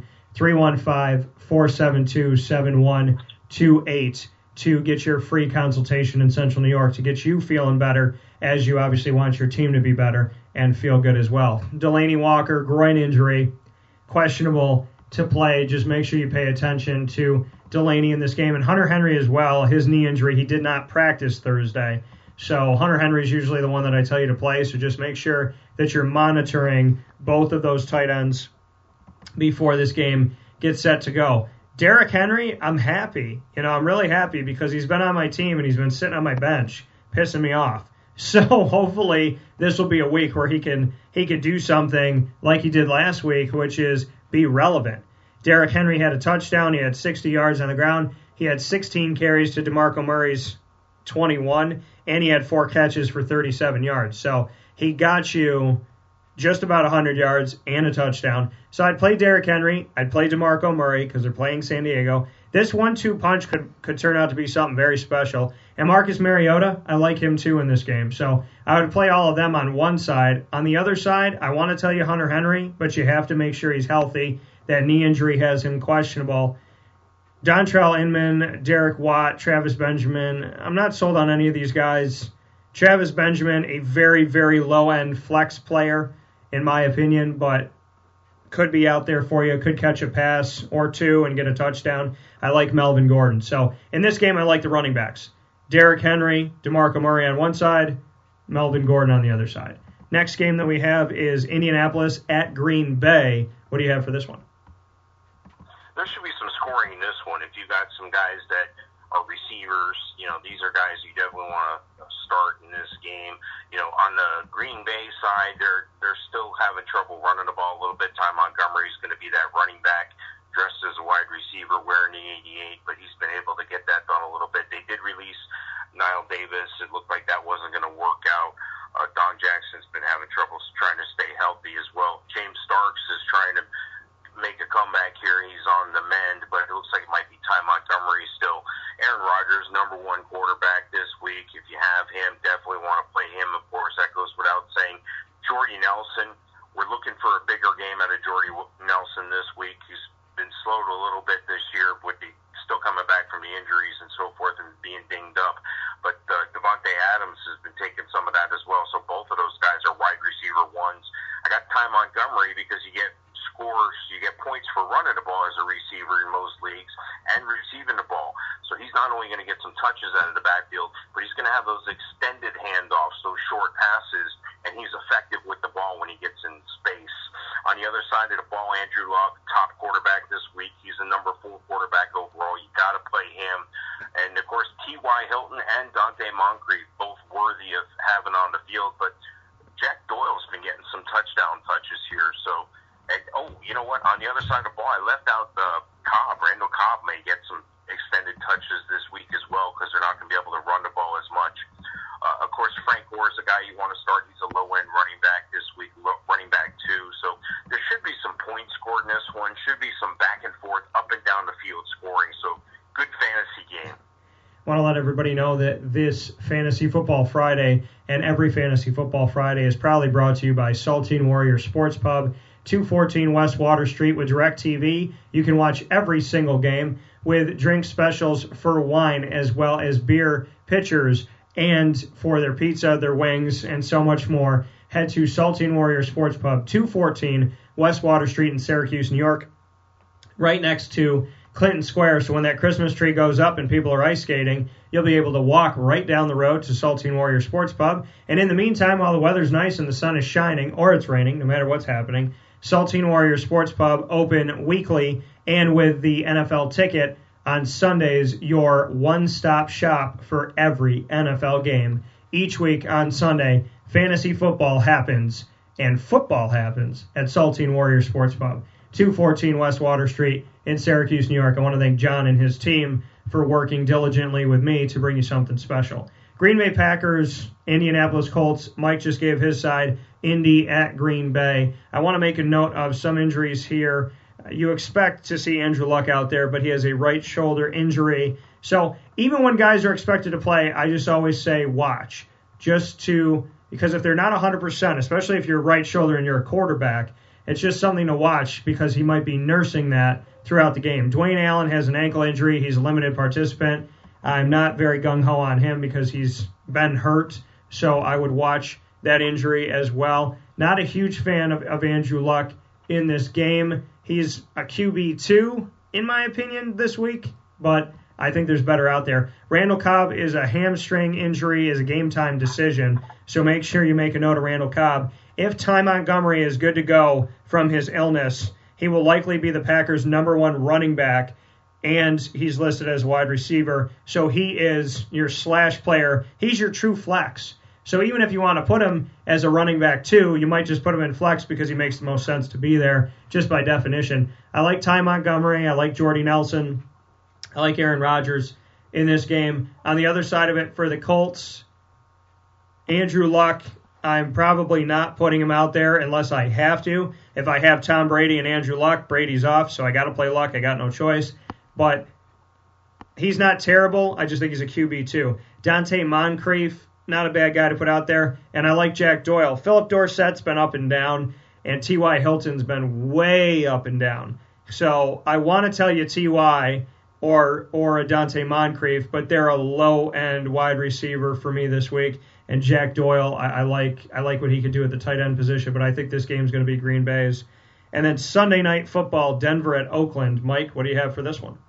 315-472-7128 to get your free consultation in Central New York to get you feeling better, as you obviously want your team to be better and feel good as well. Delanie Walker, groin injury, questionable to play. Just make sure you pay attention to Delanie in this game. And Hunter Henry as well, his knee injury, he did not practice Thursday. So Hunter Henry is usually the one that I tell you to play, so just make sure that you're monitoring both of those tight ends before this game gets set to go. Derrick Henry, I'm happy. I'm really happy because he's been on my team and he's been sitting on my bench, pissing me off. So hopefully this will be a week where he could do something like he did last week, which is be relevant. Derrick Henry had a touchdown. He had 60 yards on the ground. He had 16 carries to DeMarco Murray's 21, and he had 4 catches for 37 yards. So he got you just about 100 yards and a touchdown. So I'd play Derrick Henry. I'd play DeMarco Murray because they're playing San Diego. This 1-2 punch could turn out to be something very special. And Marcus Mariota, I like him too in this game. So I would play all of them on one side. On the other side, I want to tell you Hunter Henry, but you have to make sure he's healthy. That knee injury has him questionable. Dontrell Inman, Derek Watt, Travis Benjamin. I'm not sold on any of these guys. Travis Benjamin, a very, very low-end flex player, in my opinion, but could be out there for you, could catch a pass or two and get a touchdown. I like Melvin Gordon. So in this game, I like the running backs. Derrick Henry, DeMarco Murray on one side, Melvin Gordon on the other side. Next game that we have is Indianapolis at Green Bay. What do you have for this one? There should be some scoring in this one. If you got some guys that are receivers, these are guys you definitely want to start in this game. On the Green Bay side, they're still having trouble running the ball a little bit. Ty Montgomery's going to be that running back dressed as a wide receiver wearing the 88, but he's been able to get that done a little bit. They did release Niall Davis. It looked like that wasn't going to work out. Don Jackson's been having trouble trying to stay healthy as well. James Starks is trying to make a comeback here. He's on the mend, but it looks like it might be Ty Montgomery still. Aaron Rodgers, number 1 quarterback this week. If you have him, definitely want to play him. Of course, that goes without saying. Jordy Nelson, we're looking for a bigger game out of Jordy Nelson this week. He's been slowed a little bit this year, with the still coming back from the injuries and so forth and being dinged up. But Devontae Adams has been taking some of that as well. So both of those guys are wide receiver ones. I got Ty Montgomery because you get scores, you get points for running the ball as a receiver in most leagues and receiving the ball. So he's not only going to get some touches out of the backfield, but he's going to have those extended handoffs, those short passes, and he's effective with the ball when he gets in space. On the other side of the ball, Andrew Luck, top quarterback this week. He's the number 4 quarterback overall. You got to play him. having on the field, but Jack Doyle's been getting some touchdown touches here. So, you know what? On the other side of the ball, I left out Cobb. Randall Cobb may get some extended touches this week as well because they're not going to be able to run the ball as much. Of course, Frank Gore is a guy you want to start. He's a low-end running back this week, running back too. So there should be some points scored in this one. Should be some back and forth, up and down the field scoring. So good fantasy game. I want to let everybody know that this Fantasy Football Friday and every Fantasy Football Friday is proudly brought to you by Saltine Warrior Sports Pub, 214 West Water Street with DirecTV. You can watch every single game with drink specials for wine as well as beer pitchers and for their pizza, their wings, and so much more. Head to Saltine Warrior Sports Pub, 214 West Water Street in Syracuse, New York, right next to Clinton Square. So when that Christmas tree goes up and people are ice skating, you'll be able to walk right down the road to Saltine Warrior Sports Pub. And in the meantime, while the weather's nice and the sun is shining, or it's raining, no matter what's happening, Saltine Warrior Sports Pub open weekly, and with the NFL ticket on Sundays, your one-stop shop for every NFL game. Each week on Sunday, fantasy football happens, and football happens at Saltine Warrior Sports Pub, 214 West Water Street in Syracuse, New York. I want to thank John and his team for working diligently with me to bring you something special. Green Bay Packers, Indianapolis Colts. Mike just gave his side. Indy at Green Bay. I want to make a note of some injuries here. You expect to see Andrew Luck out there, but he has a right shoulder injury. So even when guys are expected to play, I just always say watch. Because if they're not 100%, especially if you're right shoulder and you're a quarterback, it's just something to watch because he might be nursing that throughout the game. Dwayne Allen has an ankle injury. He's a limited participant. I'm not very gung-ho on him because he's been hurt, so I would watch that injury as well. Not a huge fan of Andrew Luck in this game. He's a QB2, in my opinion, this week, but I think there's better out there. Randall Cobb is a hamstring injury, is a game-time decision, so make sure you make a note of Randall Cobb. If Ty Montgomery is good to go from his illness, he will likely be the Packers' number one running back, and he's listed as wide receiver, so he is your slash player. He's your true flex. So even if you want to put him as a running back too, you might just put him in flex because he makes the most sense to be there just by definition. I like Ty Montgomery. I like Jordy Nelson. I like Aaron Rodgers in this game. On the other side of it for the Colts, Andrew Luck, I'm probably not putting him out there unless I have to. If I have Tom Brady and Andrew Luck, Brady's off, so I got to play Luck. I got no choice. But he's not terrible. I just think he's a QB2. Dante Moncrief, not a bad guy to put out there. And I like Jack Doyle. Philip Dorsett's been up and down, and T.Y. Hilton's been way up and down. So I want to tell you T.Y. or a Dante Moncrief, but they're a low-end wide receiver for me this week. And Jack Doyle, I like what he could do at the tight end position, but I think this game's going to be Green Bay's. And then Sunday Night Football, Denver at Oakland. Mike, what do you have for this one?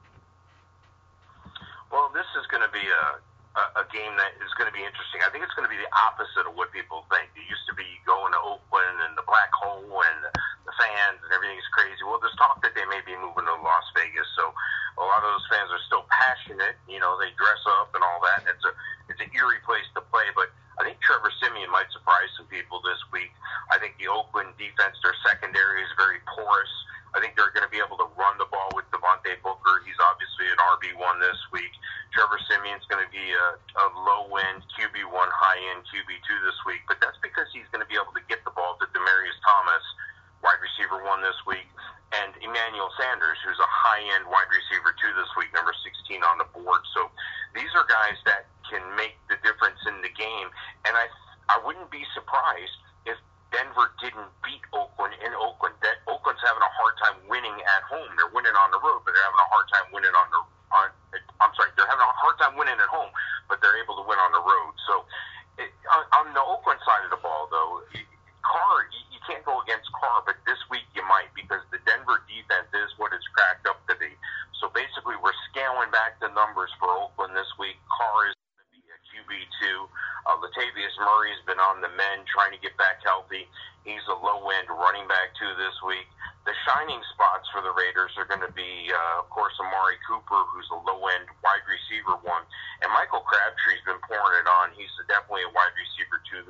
Well, this is going to be a game that is going to be interesting. I think it's going to be the opposite of what people think. It used to be going to Oakland and the black hole and the fans and everything's crazy. Well, there's talk that they may be moving to Las Vegas, so a lot of those fans are still passionate. You know, they dress up and all that. And it's an eerie place to play, but I think Trevor Siemian might surprise some people this week. I think the Oakland defense, their secondary is very porous. I think they're going to be able to run the ball with Devontae Booker. He's obviously an RB1 this week. Trevor Siemian's going to be a low-end QB1, high-end QB2 this week, but that's because he's going to be able to get the ball to Demaryius Thomas, wide receiver 1 this week, and Emmanuel Sanders, who's a high-end wide receiver 2 this week, number 16 on the board. So these are guys that can make the difference in the game, and I wouldn't be surprised if Denver didn't beat Oakland in Oakland. That Oakland's having a hard time winning at home. They're winning on the road, but they're having a hard time winning they're having a hard time winning at home, but they're able to win on the road. So on the Oakland side of the ball, though, Carr, you can't go against Carr, but this week you might because the Denver defense is what it's cracked up to be. So basically we're scaling back the numbers for Oakland this week. Carr is going to be a QB2. Latavius Murray's been on the mend trying to get back healthy. He's a low-end running back, too, this week. The shining spots for the Raiders are going to be, of course, Amari Cooper, who's a low-end wide receiver 1. And Michael Crabtree's been pouring it on. He's definitely a wide receiver 2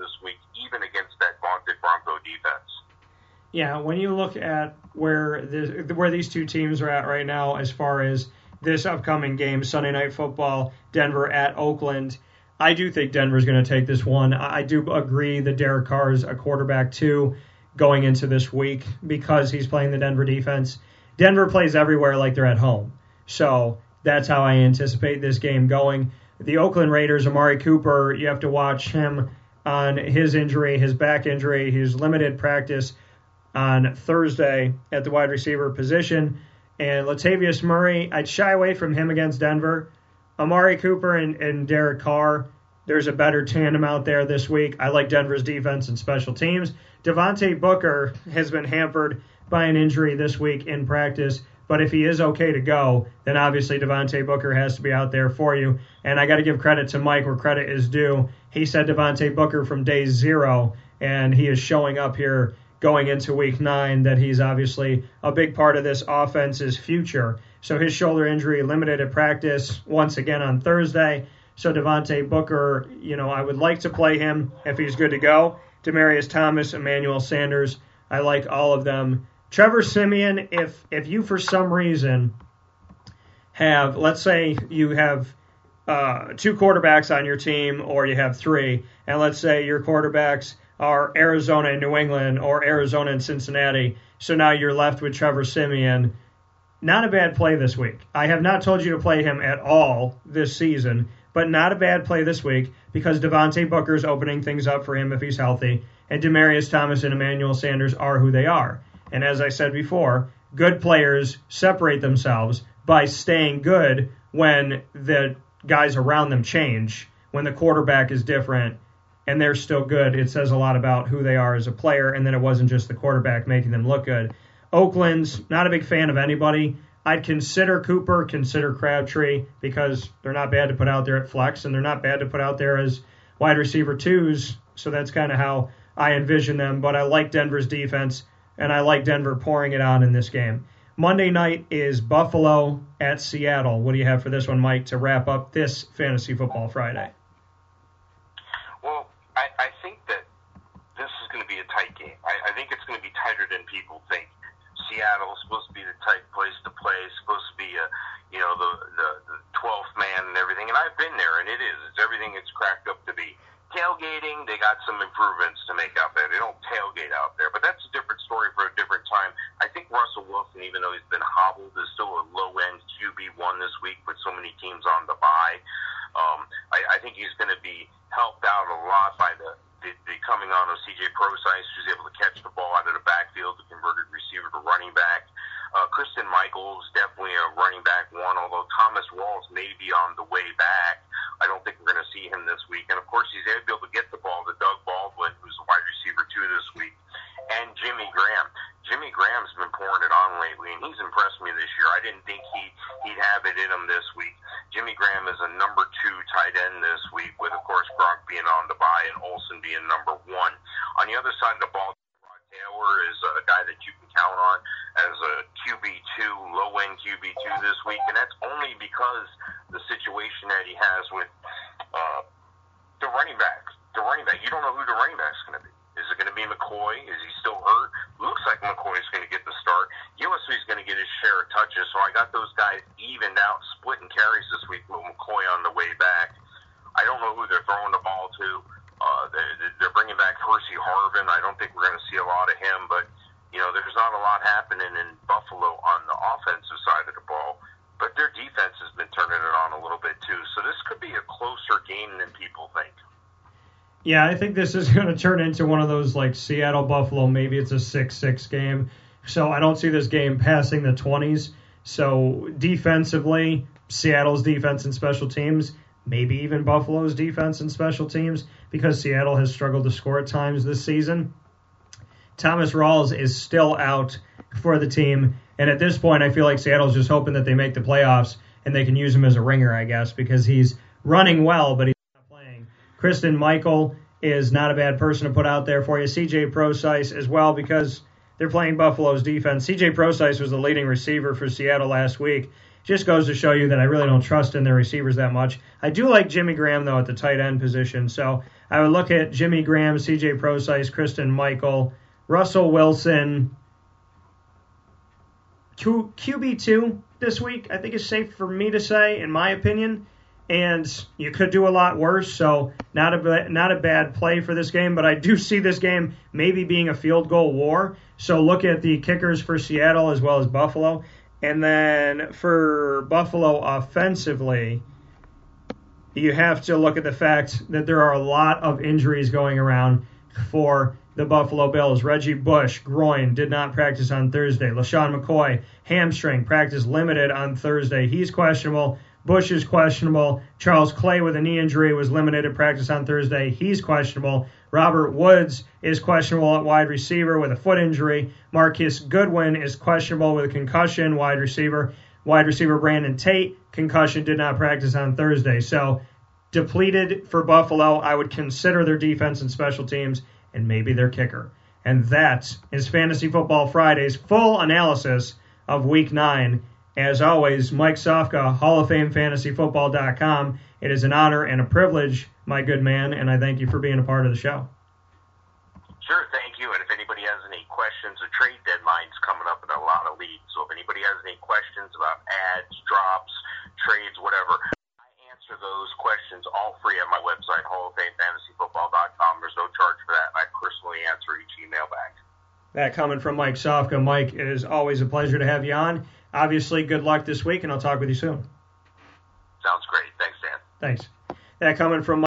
Yeah, when you look at where these two teams are at right now as far as this upcoming game, Sunday Night Football, Denver at Oakland, I do think Denver's going to take this one. I do agree that Derek Carr is a quarterback too going into this week because he's playing the Denver defense. Denver plays everywhere like they're at home. So that's how I anticipate this game going. The Oakland Raiders, Amari Cooper, you have to watch him on his injury, his back injury. He's limited practice on Thursday at the wide receiver position. And Latavius Murray, I'd shy away from him against Denver. Amari Cooper and Derek Carr, there's a better tandem out there this week. I like Denver's defense and special teams. Devontae Booker has been hampered by an injury this week in practice. But if he is okay to go, then obviously Devontae Booker has to be out there for you. And I got to give credit to Mike where credit is due. He said Devontae Booker from day 0, and he is showing up here going into week 9 that he's obviously a big part of this offense's future. So his shoulder injury limited at practice once again on Thursday. So Devontae Booker, I would like to play him if he's good to go. Demaryius Thomas, Emmanuel Sanders, I like all of them. Trevor Siemian, if you for some reason have, let's say you have 2 quarterbacks on your team or you have 3, and let's say your quarterbacks are Arizona and New England or Arizona and Cincinnati, so now you're left with Trevor Siemian. Not a bad play this week. I have not told you to play him at all this season, but not a bad play this week because Devontae Booker is opening things up for him if he's healthy, and Demaryius Thomas and Emmanuel Sanders are who they are. And as I said before, good players separate themselves by staying good when the guys around them change, when the quarterback is different and they're still good. It says a lot about who they are as a player, and then it wasn't just the quarterback making them look good. Oakland's not a big fan of anybody. I'd consider Cooper, consider Crabtree, because they're not bad to put out there at flex, and they're not bad to put out there as wide receiver 2s, so that's kind of how I envision them. But I like Denver's defense, and I like Denver pouring it on in this game. Monday night is Buffalo at Seattle. What do you have for this one, Mike, to wrap up this Fantasy Football Friday? Well, I think that this is going to be a tight game. I think it's going to be tighter than people think. Seattle is supposed to be the tight place to play. It's supposed to be the 12th man and everything. And I've been there, and it is. It's everything it's cracked up to be. Tailgating, they got some improvements to make out there. They don't tailgate out there, but that's a different story for a different time. I think Russell Wilson, even though he's been hobbled, is still a low-end QB1 this week with so many teams on the bye. I think he's going to be helped out a lot by the coming on of C.J. Prosise, who's able to catch the ball out of the backfield, the converted receiver to running back. Christian Michael is definitely a running back 1, although Thomas Rawls may be on the way back. I don't think we're going to see him this week. And, of course, he's able to get the ball to Doug Baldwin, who's a wide receiver 2 this week, and Jimmy Graham. Jimmy Graham's been pouring it on lately, and he's impressed me this year. I didn't think he'd have it in him this week. Jimmy Graham is a number 2 tight end this week, with, of course, Gronk being on the bye and Olsen being number 1. On the other side of the ball, Rod Taylor is a guy that you can count on as a QB2, low-end QB2 this week, and that's only because the situation that he has with the running back. You don't know who the running back's going to be. Is it going to be McCoy? Is he still hurt? Looks like McCoy's going to get the start. USC's going to get his share of touches, so I got those guys evened out, splitting carries this week with McCoy on the way back. I don't know who they're throwing the ball to. They're bringing back Percy Harvin. I don't think we're going to see a lot of him, but there's not a lot happening in Buffalo on the offensive side of the ball, but their defense has been turning it on a little bit too. So this could be a closer game than people think. Yeah, I think this is going to turn into one of those like Seattle-Buffalo. Maybe it's a 6-6 game. So I don't see this game passing the 20s. So defensively, Seattle's defense and special teams, maybe even Buffalo's defense and special teams, because Seattle has struggled to score at times this season. Thomas Rawls is still out for the team, and at this point I feel like Seattle's just hoping that they make the playoffs and they can use him as a ringer, I guess, because he's running well, but he's not playing. Christian Michael is not a bad person to put out there for you. C.J. Prosise as well, because they're playing Buffalo's defense. C.J. Prosise was the leading receiver for Seattle last week. Just goes to show you that I really don't trust in their receivers that much. I do like Jimmy Graham, though, at the tight end position. So I would look at Jimmy Graham, C.J. Prosise, Christian Michael, Russell Wilson, QB2 this week, I think is safe for me to say, in my opinion. And you could do a lot worse, so not a bad play for this game. But I do see this game maybe being a field goal war. So look at the kickers for Seattle as well as Buffalo. And then for Buffalo offensively, you have to look at the fact that there are a lot of injuries going around for the Buffalo Bills. Reggie Bush, groin, did not practice on Thursday. LaShawn McCoy, hamstring, practice limited on Thursday. He's questionable. Bush is questionable. Charles Clay with a knee injury was limited to practice on Thursday. He's questionable. Robert Woods is questionable at wide receiver with a foot injury. Marquise Goodwin is questionable with a concussion, wide receiver. Wide receiver Brandon Tate, concussion, did not practice on Thursday. So depleted for Buffalo. I would consider their defense and special teams and maybe their kicker. And that is Fantasy Football Friday's full analysis of Week 9. As always, Mike Sofka, Hall of Fame FantasyFootball.com. It is an honor and a privilege, my good man, and I thank you for being a part of the show. Sure, thank you. And if anybody has any questions, the trade deadline's coming up in a lot of leagues. So if anybody has any questions about ads, drops, trades, whatever, I answer those questions all free at my website, Hall of Fame FantasyFootball.com. There's no charge for that, and I personally answer each email back. That coming from Mike Sofka. Mike, it is always a pleasure to have you on. Obviously, good luck this week, and I'll talk with you soon. Sounds great. Thanks, Dan. Thanks. That coming from